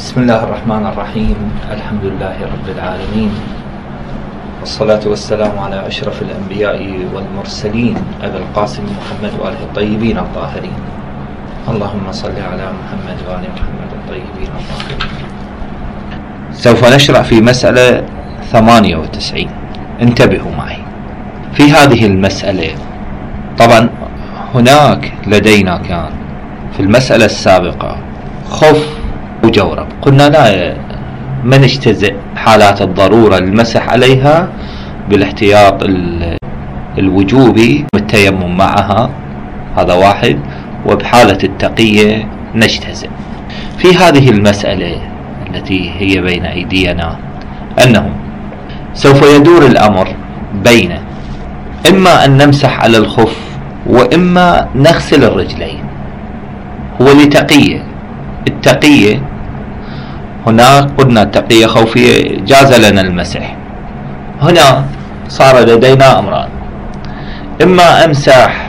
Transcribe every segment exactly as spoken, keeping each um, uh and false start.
بسم الله الرحمن الرحيم. الحمد لله رب العالمين، والصلاة والسلام على أشرف الأنبياء والمرسلين أبي القاسم محمد وآله الطيبين الطاهرين. اللهم صل على محمد وآل محمد الطيبين الطاهرين. سوف نشرع في مسألة ثمانية وتسعين. انتبهوا معي في هذه المسألة. طبعا هناك لدينا كان في المسألة السابقة خف وجورب، قلنا لا ما نجتزئ حالات الضرورة المسح عليها بالاحتياط الوجوبي والتيمم معها، هذا واحد، وبحالة التقية نجتزئ. في هذه المسألة التي هي بين أيدينا أنه سوف يدور الأمر بين إما أن نمسح على الخف وإما نغسل الرجلين، هو لتقية. التقية هناك قلنا التقية خوفية جاز لنا المسح، هنا صار لدينا أمران، إما أمسح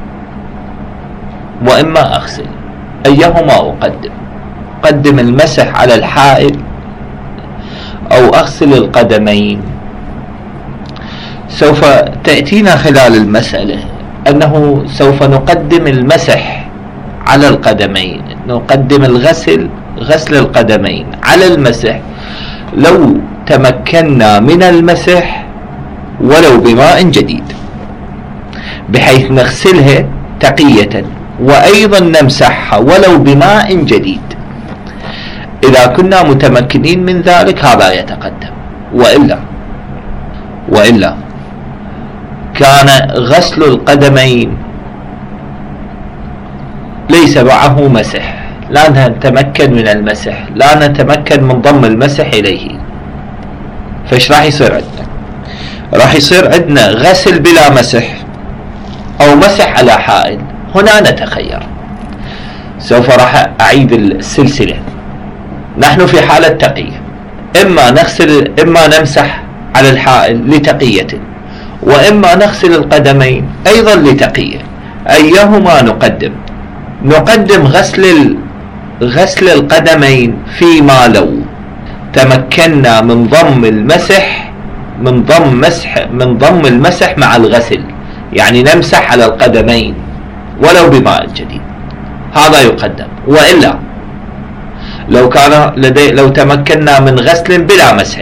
وإما أغسل، أيهما أقدم؟ أقدم المسح على الحائل أو أغسل القدمين؟ سوف تأتينا خلال المسألة أنه سوف نقدم المسح على القدمين، نقدم الغسل غسل القدمين على المسح لو تمكنا من المسح ولو بماء جديد، بحيث نغسلها تقية وأيضا نمسحها ولو بماء جديد. إذا كنا متمكنين من ذلك هذا يتقدم، وإلا وإلا كان غسل القدمين ليس معه مسح، لا نتمكن من المسح، لا نتمكن من ضم المسح إليه. فايش راح يصير عندنا؟ راح يصير عندنا غسل بلا مسح أو مسح على حائل. هنا نتخير، سوف راح أعيد السلسلة. نحن في حالة تقية، إما نغسل إما نمسح على الحائل لتقية، وإما نغسل القدمين أيضا لتقية. أيهما نقدم؟ نقدم غسل غسل القدمين فيما لو تمكنا من ضم المسح من ضم مسح من ضم المسح مع الغسل، يعني نمسح على القدمين ولو بماء جديد، هذا يقدم. وإلا لو كان لدي لو تمكنا من غسل بلا مسح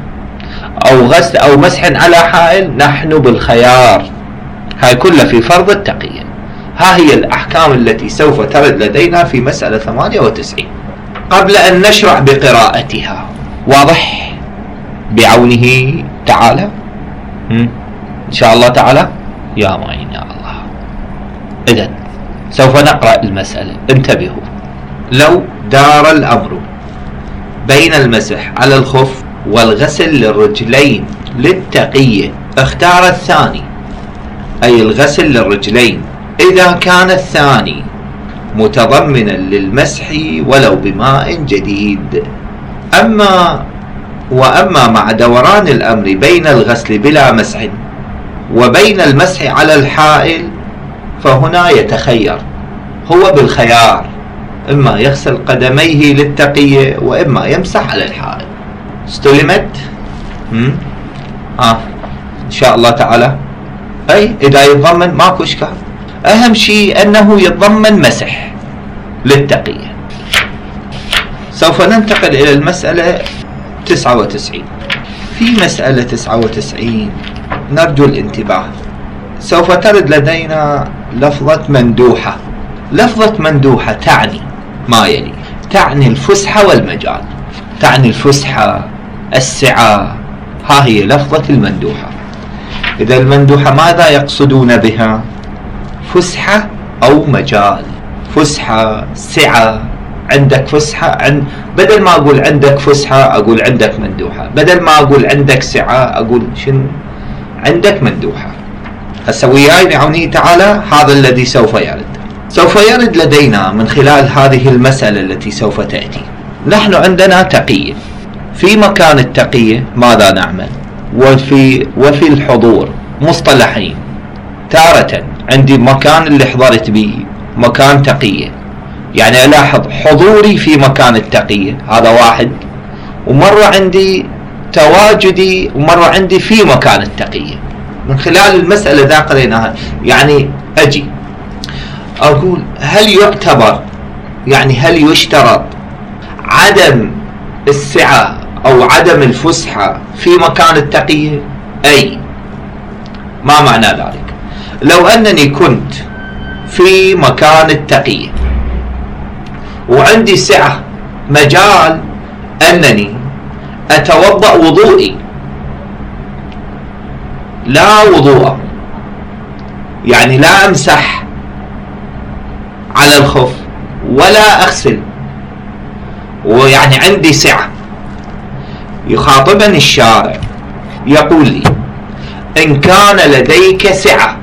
أو غسل أو مسح على حائل، نحن بالخيار. هاي كلها في فرض التقية. ها هي الأحكام التي سوف ترد لدينا في مسألة ثمانية وتسعين. قبل أن نشرع بقراءتها، واضح بعونه تعالى إن شاء الله تعالى يا معين يا الله. إذن سوف نقرأ المسألة. انتبهوا، لو دار الأمر بين المسح على الخف والغسل للرجلين للتقية، اختار الثاني، أي الغسل للرجلين، إذا كان الثاني متضمنا للمسح ولو بماء جديد. أما وأما مع دوران الأمر بين الغسل بلا مسح وبين المسح على الحائل فهنا يتخير، هو بالخيار، إما يغسل قدميه للتقية وإما يمسح على الحائل. استلمت؟ هم؟ آه إن شاء الله تعالى. أي إذا يتضمن ماكو إشكال، أهم شيء أنه يتضمن مسح للتقية. سوف ننتقل إلى المسألة تسعة وتسعين. في مسألة تسعة وتسعين نرجو الانتباه. سوف ترد لدينا لفظة مندوحة. لفظة مندوحة تعني ما يلي: تعني الفسحة والمجال، تعني الفسحة، السعة. ها هي لفظة المندوحة. إذا المندوحة ماذا يقصدون بها؟ فسحة أو مجال. فسحة، سعة. عندك فسحة، عند بدل ما أقول عندك فسحة أقول عندك مندوحة، بدل ما أقول عندك سعة أقول شن عندك مندوحة. هسه وياي بعونه تعالى هذا الذي سوف يرد. سوف يرد لدينا من خلال هذه المسألة التي سوف تأتي. نحن عندنا تقية، في مكان التقية ماذا نعمل؟ وفي وفي الحضور مصطلحين. تارة عندي مكان اللي حضرت به مكان تقية، يعني ألاحظ حضوري في مكان التقية، هذا واحد، ومرة عندي تواجدي، ومرة عندي في مكان التقية. من خلال المسألة ذا قريناها. يعني أجي أقول هل يعتبر، يعني هل يشترط عدم السعة أو عدم الفسحة في مكان التقية؟ أي ما معنى ذلك؟ لو أنني كنت في مكان التقية وعندي سعة، مجال أنني أتوضأ وضوئي لا وضوء، يعني لا أمسح على الخف ولا أغسل، ويعني عندي سعة، يخاطبني الشارع يقول لي إن كان لديك سعة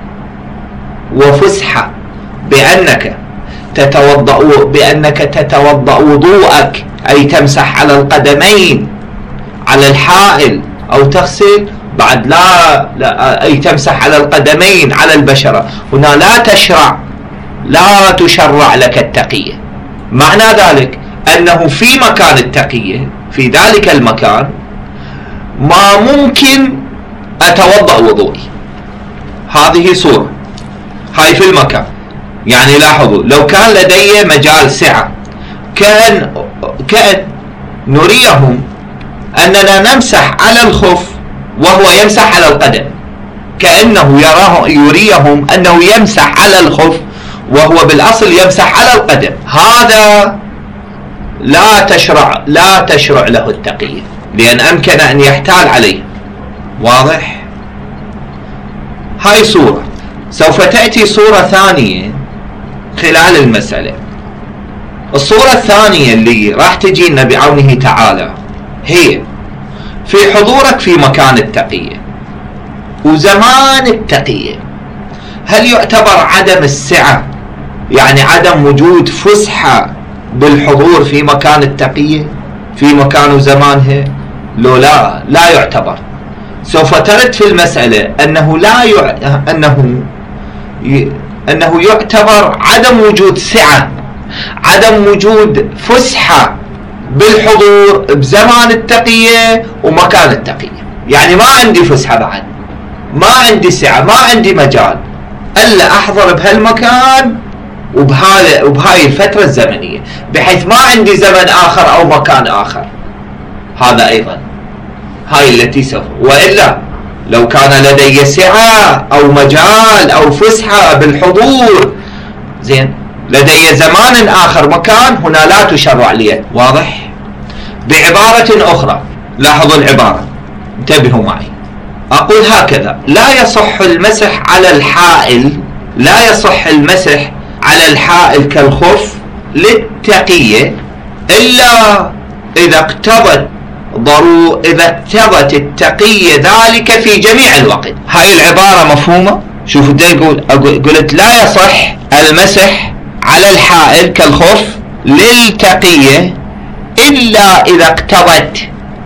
وفسحة بأنك تتوضأ بأنك تتوضأ وضوءك، أي تمسح على القدمين على الحائل أو تغسل، بعد لا, لا أي تمسح على القدمين على البشرة، هنا لا تشرع لا تشرع لك التقية. معنى ذلك أنه في مكان التقية، في ذلك المكان ما ممكن أتوضأ وضوئي. هذه صورة، هاي في المكان. يعني لاحظوا لو كان لدي مجال سعة، كأن كأن نريهم أننا نمسح على الخف وهو يمسح على القدم، كأنه يراه يريهم أنه يمسح على الخف وهو بالأصل يمسح على القدم. هذا لا تشرع لا تشرع له التقية، لأن أمكن أن يحتال عليه. واضح؟ هاي صورة. سوف تأتي صورة ثانية خلال المسألة. الصورة الثانية اللي راح تجينا بعونه تعالى هي في حضورك في مكان التقية وزمان التقية، هل يعتبر عدم السعة، يعني عدم وجود فسحة بالحضور في مكان التقية في مكان وزمانها؟ لو لا لا يعتبر. سوف ترد في المسألة أنه لا يع... أنه ي... أنه يعتبر عدم وجود سعة، عدم وجود فسحة بالحضور بزمان التقية ومكان التقية. يعني ما عندي فسحة بعد، ما عندي سعة، ما عندي مجال ألا أحضر بهالمكان وبهذا وبهاي الفترة الزمنية، بحيث ما عندي زمن آخر أو مكان آخر. هذا أيضا هاي التي سوف، وإلا لو كان لدي سعة أو مجال أو فسحة بالحضور، زين، لدي زمان آخر مكان، هنا لا تشرع لي. واضح؟ بعبارة أخرى، لاحظوا العبارة، انتبهوا معي. أقول هكذا: لا يصح المسح على الحائل لا يصح المسح على الحائل كالخف للتقية إلا إذا اقتضت ضرو إذا اقتضت التقية ذلك في جميع الوقت. هاي العبارة مفهومة؟ شوفوا دا يقول قلت لا يصح المسح على الحائل كالخف للتقية إلا إذا اقتضت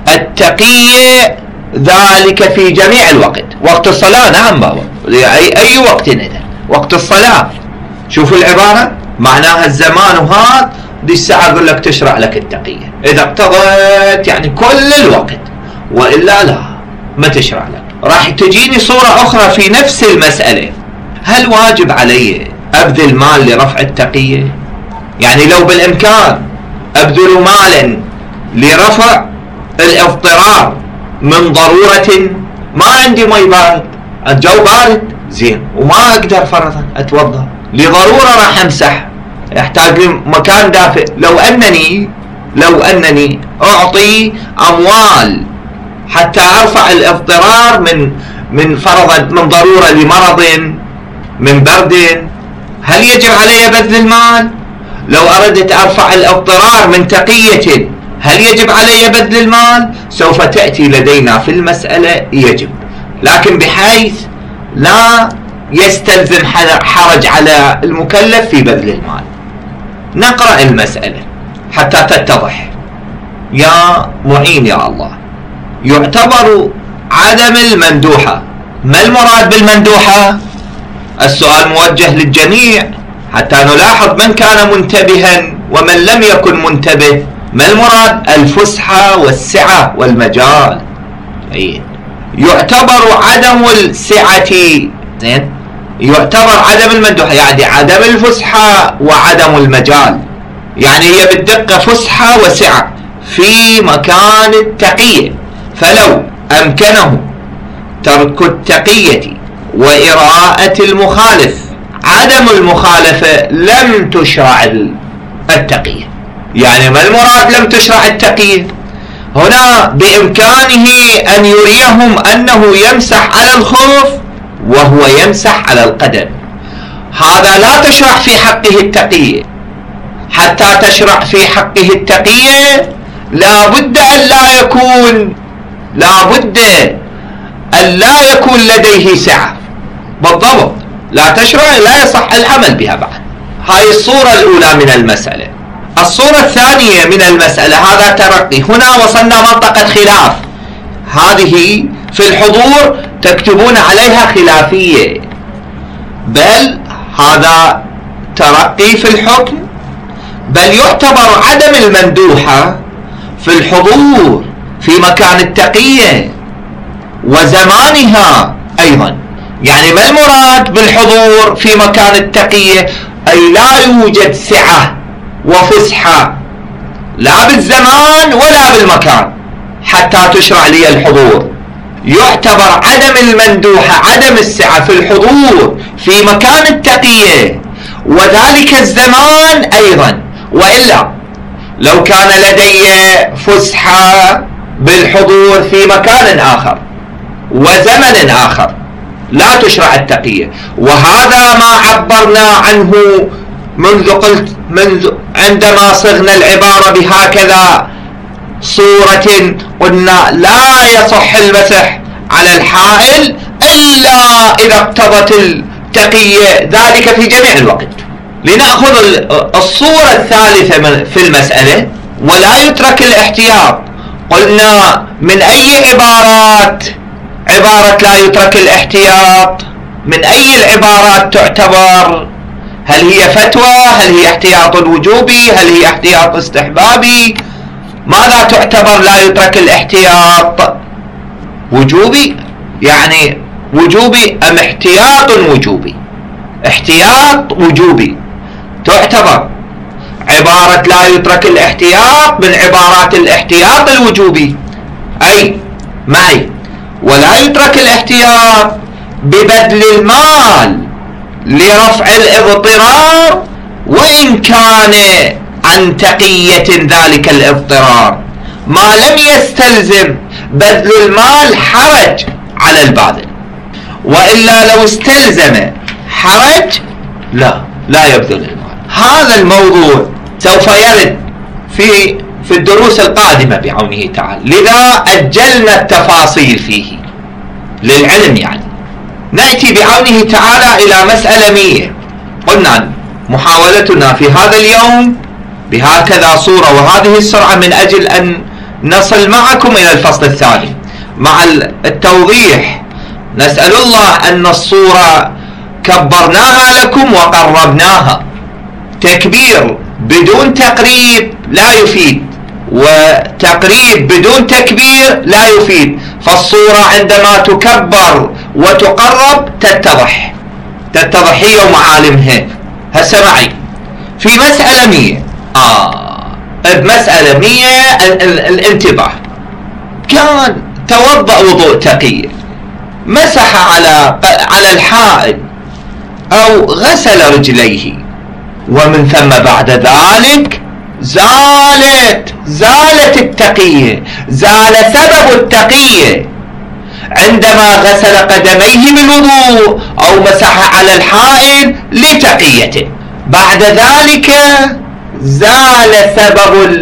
التقية ذلك في جميع الوقت. وقت الصلاة نعم بابا، أي, أي وقت إذا وقت الصلاة. شوفوا العبارة معناها الزمان، وهذا دي الساعة أقول لك تشرع لك التقية إذا اقتضت يعني كل الوقت، وإلا لا ما تشرع لك. راح تجيني صورة أخرى في نفس المسألة: هل واجب علي أبذل مال لرفع التقية؟ يعني لو بالإمكان أبذل مالا لرفع الاضطرار من ضرورة، ما عندي مي بارد، الجو بارد زين وما أقدر فرضا أتوضأ، لضرورة راح أمسح، يحتاج لي مكان دافئ. لو أنني لو أنني أعطي أموال حتى أرفع الاضطرار من من فرضا من ضرورة لمرض من برد، هل يجب علي بذل المال؟ لو أردت أرفع الاضطرار من تقية، هل يجب علي بذل المال؟ سوف تأتي لدينا في المسألة يجب، لكن بحيث لا يستلزم حرج على المكلف في بذل المال. نقرأ المسألة حتى تتضح. يا معين يا الله. يعتبر عدم المندوحة. ما المراد بالمندوحة؟ السؤال موجه للجميع، حتى نلاحظ من كان منتبها ومن لم يكن منتبه. ما المراد؟ الفسحة والسعة والمجال. أي. يعتبر عدم السعة زين يعتبر عدم المندوحة، يعني عدم الفسحة وعدم المجال، يعني هي بالدقة فسحة وسعة في مكان التقية. فلو أمكنه ترك التقية وإراءة المخالف عدم المخالفة لم تشرع التقية. يعني ما المراد لم تشرع التقية؟ هنا بإمكانه أن يريهم أنه يمسح على الخف وهو يمسح على القدم، هذا لا تشرع في حقه التقية. حتى تشرع في حقه التقية لا بد أن لا يكون لا بد أن لا يكون لديه سعة بالضبط، لا تشرع، لا يصح العمل بها بعد. هاي الصورة الأولى من المسألة. الصورة الثانية من المسألة هذا ترقي. هنا وصلنا منطقة خلاف، هذه في الحضور تكتبون عليها خلافية، بل هذا ترقي في الحكم، بل يعتبر عدم المندوحة في الحضور في مكان التقية وزمانها أيضا. يعني ما المراد بالحضور في مكان التقية؟ أي لا يوجد سعة وفسحة لا بالزمان ولا بالمكان حتى تشرع لي الحضور. يعتبر عدم المندوحة عدم السعة في الحضور في مكان التقية وذلك الزمان أيضا، وإلا لو كان لدي فسحة بالحضور في مكان آخر وزمن آخر لا تشرع التقية. وهذا ما عبرنا عنه منذ قلت منذ عندما صغنا العبارة بهكذا صورة، قلنا لا يصح المسح على الحائل إلا إذا اقتضت التقية، ذلك في جميع الوقت. لنأخذ الصورة الثالثة في المسألة، ولا يترك الاحتياط. قلنا من أي عبارات عبارة لا يترك الاحتياط؟ من أي العبارات تعتبر؟ هل هي فتوى؟ هل هي احتياط وجوبي؟ هل هي احتياط استحبابي؟ ماذا تعتبر لا يترك الاحتياط؟ وجوبي يعني وجوبي أم احتياط وجوبي؟ احتياط وجوبي تعتبر عبارة لا يترك الاحتياط من عبارات الاحتياط الوجوبي. أي معي ولا يترك الاحتياط ببذل المال لرفع الاضطرار وإن كان عن تقية ذلك الاضطرار، ما لم يستلزم بذل المال حرج على الباذل، وإلا لو استلزم حرج لا لا يبذل المال. هذا الموضوع سوف يرد في في الدروس القادمة بعونه تعالى، لذا أجلنا التفاصيل فيه للعلم. يعني نأتي بعونه تعالى إلى مسألة مية. قلنا محاولتنا في هذا اليوم بهكذا صورة وهذه السرعة من أجل أن نصل معكم إلى الفصل الثاني مع التوضيح. نسأل الله أن الصورة كبرناها لكم وقربناها. تكبير بدون تقريب لا يفيد، وتقريب بدون تكبير لا يفيد. فالصورة عندما تكبر وتقرب تتضح تتضح هي ومعالمها. هسه معي في مسألة مية. آه بمسألة مية الانتباه. كان توضأ وضوء تقية، مسح على على الحائل أو غسل رجليه، ومن ثم بعد ذلك زالت زالت التقية، زال سبب التقية عندما غسل قدميه بالوضوء أو مسح على الحائل لتقيته. بعد ذلك زال سبب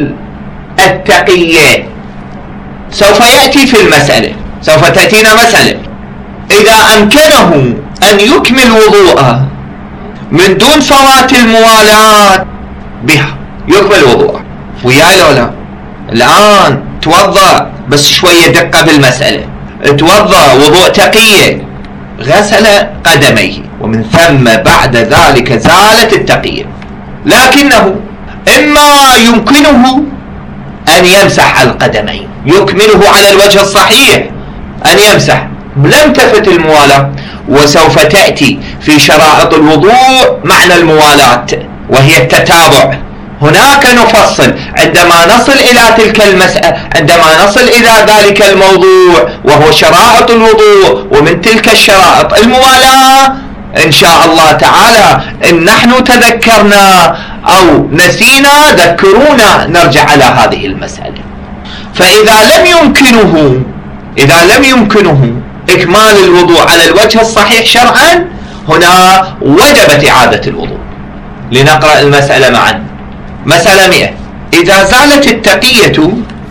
التقية. سوف يأتي في المسألة، سوف تأتينا مسألة إذا أمكنه أن يكمل وضوءه من دون فوات الموالاة بها، يكمل وضوءه وياي لو لا. الآن توضأ، بس شوية دقة بالمسألة، توضأ وضوء تقية، غسل قدميه ومن ثم بعد ذلك زالت التقية. لكنه إما يمكنه أن يمسح على القدمين، يكمله على الوجه الصحيح أن يمسح، لم تفت الموالاة، وسوف تأتي في شرائط الوضوء معنى الموالاة وهي التتابع. هناك نفصل عندما نصل إلى تلك المسألة، عندما نصل إلى ذلك الموضوع وهو شرائط الوضوء، ومن تلك الشرائط الموالاة إن شاء الله تعالى. إن نحن تذكرنا أو نسينا ذكرونا نرجع على هذه المسألة. فإذا لم يمكنه إذا لم يمكنه إكمال الوضوء على الوجه الصحيح شرعا، هنا وجبت إعادة الوضوء. لنقرأ المسألة معا. مسألة مئة: إذا زالت التقية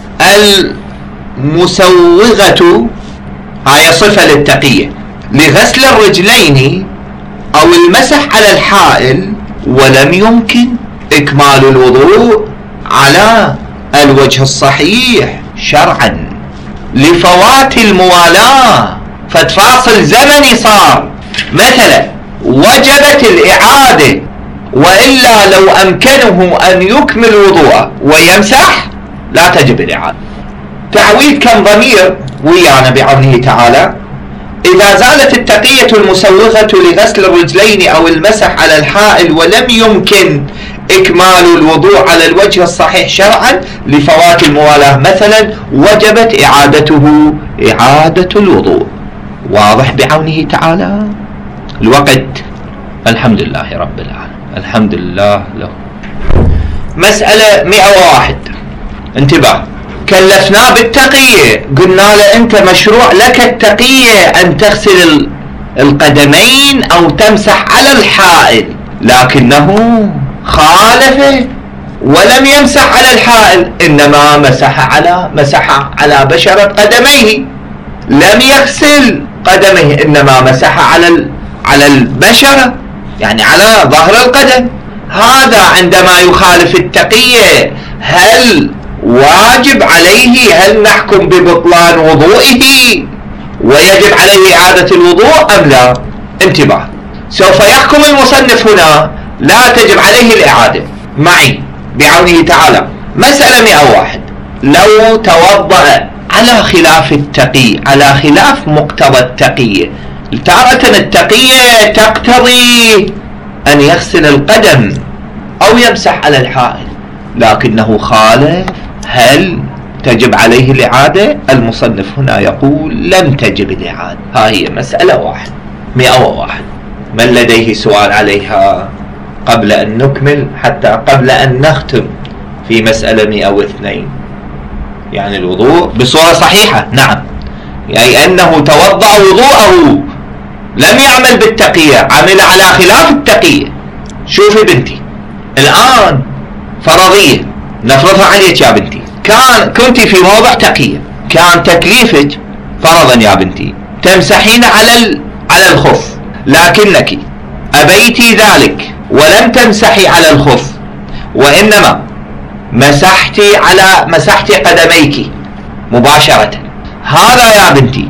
المسوغة، هاي صفة للتقية، لغسل الرجلين أو المسح على الحائل، ولم يمكن إكمال الوضوء على الوجه الصحيح شرعا لفوات الموالاة، فتفاصل زمني صار، مثلا وجبت الإعادة، وإلا لو أمكنه أن يكمل وضوءه ويمسح لا تجب الإعادة. تعويد كم ضمير ويانا بعونه تعالى. إذا زالت التقية المسوغة لغسل الرجلين أو المسح على الحائل ولم يمكن إكمال الوضوء على الوجه الصحيح شرعا لفوات الموالاة مثلا، وجبت إعادته إعادة الوضوء. واضح بعونه تعالى؟ الوقت الحمد لله رب العالمين، الحمد لله له. مسألة مئة وواحد. انتباه، كلفناه بالتقية، قلنا له أنت مشروع لك التقية أن تغسل القدمين أو تمسح على الحائل، لكنه خالف ولم يمسح على الحائل، إنما مسح على مسح على بشرة قدميه، لم يغسل قدميه، إنما مسح على على البشرة، يعني على ظهر القدم. هذا عندما يخالف التقية هل واجب عليه، هل نحكم ببطلان وضوئه ويجب عليه إعادة الوضوء أم لا؟ انتباه، سوف يحكم المصنف هنا لا تجب عليه الإعادة معي بعونه تعالى. مسألة مئة وواحد: لو توضأ على خلاف التقي، على خلاف مقتضى التقية. تارة التقية تقتضي أن يغسل القدم أو يمسح على الحائل، لكنه خالف، هل تجب عليه الإعادة؟ المصنف هنا يقول لم تجب الإعادة. ها هي مسألة واحد مئة وواحد. من لديه سؤال عليها قبل أن نكمل، حتى قبل أن نختم في مسألة مئة واثنين؟ يعني الوضوء بصورة صحيحة، نعم، يعني أنه توضأ وضوءه، لم يعمل بالتقية، عمل على خلاف التقية. شوفي بنتي، الآن فرضية نفرضها عليك يا بنتي، كان كنت في موضع تقية، كان تكليفك فرضا يا بنتي تمسحين على على الخف، لكنك أبيتي ذلك ولم تمسحي على الخف، وإنما مسحتي على مسحتي قدميك مباشرة. هذا يا بنتي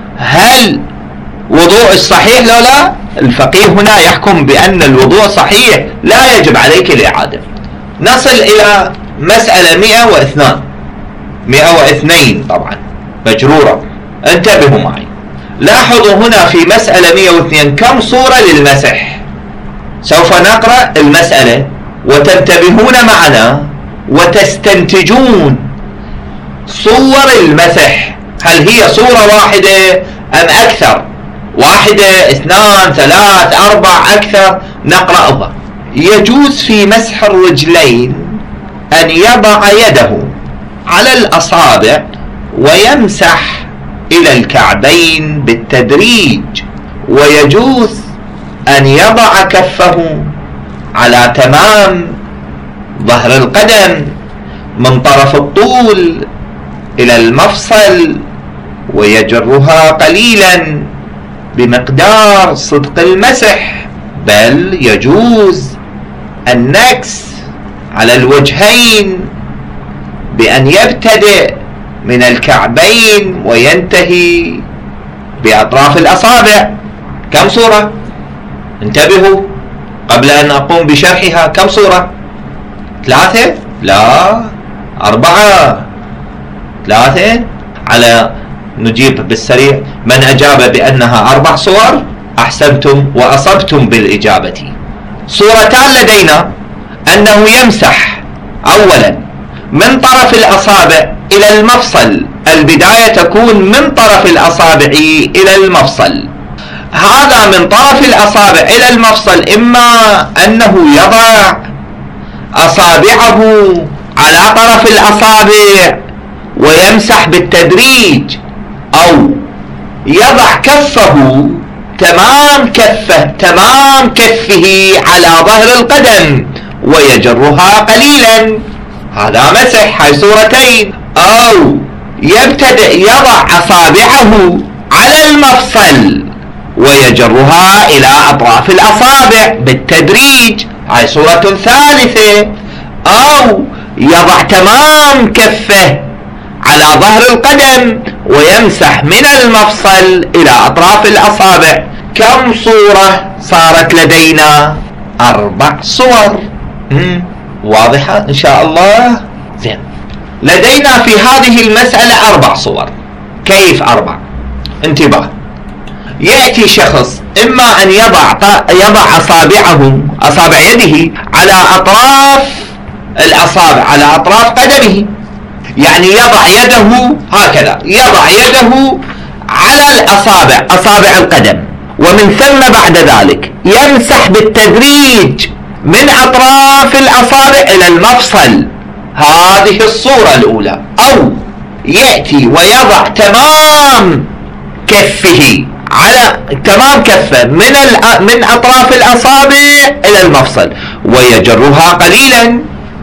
هل وضوء الصحيح لو لا؟ الفقيه هنا يحكم بأن الوضوء صحيح، لا يجب عليك الإعادة. نصل إلى مسألة مئة واثنان مئة واثنين طبعا مجرورة. انتبهوا معي، لاحظوا هنا في مسألة مئة واثنين كم صورة للمسح. سوف نقرأ المسألة وتنتبهون معنا وتستنتجون صور المسح، هل هي صورة واحدة أم أكثر؟ واحدة، اثنان، ثلاث، أربع، أكثر؟ نقرأها. يجوز في مسح الرجلين أن يضع يده على الأصابع ويمسح إلى الكعبين بالتدريج، ويجوز أن يضع كفه على تمام ظهر القدم من طرف الطول إلى المفصل ويجرها قليلا بمقدار صدق المسح، بل يجوز النكس على الوجهين بأن يبتدئ من الكعبين وينتهي بأطراف الأصابع. كم صورة؟ انتبهوا قبل أن أقوم بشرحها. كم صورة؟ ثلاثة؟ لا، أربعة. ثلاثة. على نجيب بالسريع. من أجاب بأنها أربع صور أحسنتم وأصبتم بالإجابة. صورتان لدينا أنه يمسح أولا من طرف الأصابع إلى المفصل، البداية تكون من طرف الأصابع إلى المفصل. هذا من طرف الأصابع إلى المفصل إما أنه يضع أصابعه على طرف الأصابع ويمسح بالتدريج، أو يضع كفه تمام كفه تمام كفه على ظهر القدم ويجرها قليلا. هذا مسح، هاي صورتين. أو يبتدئ يضع أصابعه على المفصل ويجرها إلى أطراف الأصابع بالتدريج، هاي صورة ثالثة. أو يضع تمام كفه على ظهر القدم ويمسح من المفصل إلى أطراف الأصابع. كم صورة صارت لدينا؟ أربع صور. مم. واضحة إن شاء الله؟ زين. لدينا في هذه المسألة أربع صور. كيف أربع؟ انتباه. يأتي شخص إما أن يضع يضع أصابعه أصابع يده على أطراف الأصابع على أطراف قدمه، يعني يضع يده هكذا، يضع يده على الأصابع أصابع القدم، ومن ثم بعد ذلك يمسح بالتدريج من أطراف الأصابع إلى المفصل. هذه الصورة الأولى. أو يأتي ويضع تمام كفه على تمام كفه من من أطراف الأصابع إلى المفصل ويجرها قليلا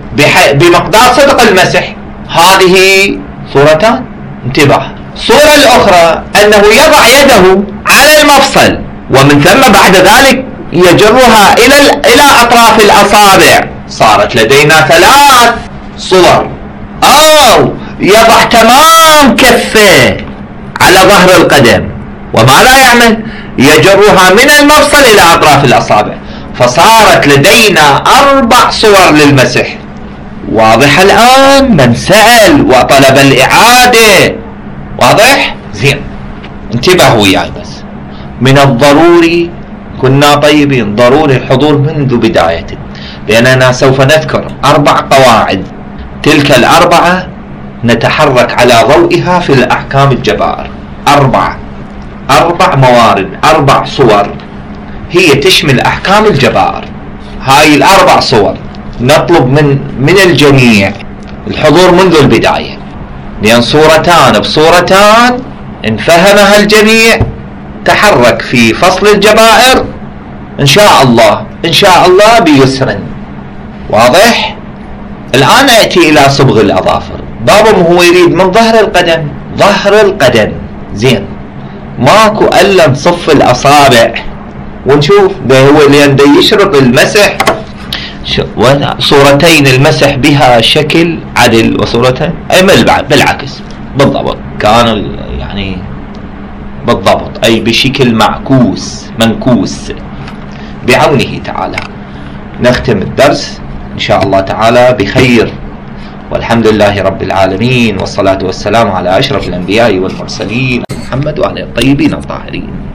بمقدار صدق المسح. هذه صورتان. انتباه. الصورة الأخرى أنه يضع يده على المفصل ومن ثم بعد ذلك يجرها إلى إلى أطراف الأصابع. صارت لدينا ثلاث صور. أو يضع تمام كفه على ظهر القدم وماذا يعمل؟ يجرها من المفصل إلى أطراف الأصابع. فصارت لدينا أربع صور للمسح. واضح الآن؟ من سأل وطلب الإعادة واضح؟ زين. انتبهوا وياي بس. من الضروري كنا طيبين، ضروري الحضور منذ بدايته، لأننا سوف نذكر أربع قواعد، تلك الأربعة نتحرك على ضوئها في الأحكام الجبائر. أربعة أربع موارد، أربع صور هي تشمل أحكام الجبائر. هاي الأربع صور نطلب من من الجميع الحضور منذ البداية، لأن صورتان بصورتان إن فهمها الجميع تحرك في فصل الجبائر إن شاء الله إن شاء الله بيسر. واضح؟ الآن أتي إلى صبغ الأظافر. بابا هو يريد من ظهر القدم، ظهر القدم. زين، ماكو إلا نصف الأصابع ونشوف. ده هو لأن ده يشرط المسح صورتين المسح بها شكل عدل، وصورتين أي بالعكس بالضبط كانوا يعني بالضبط أي بشكل معكوس منكوس بعونه تعالى. نختم الدرس إن شاء الله تعالى بخير، والحمد لله رب العالمين، والصلاة والسلام على أشرف الأنبياء والمرسلين محمد وعلى الطيبين الطاهرين.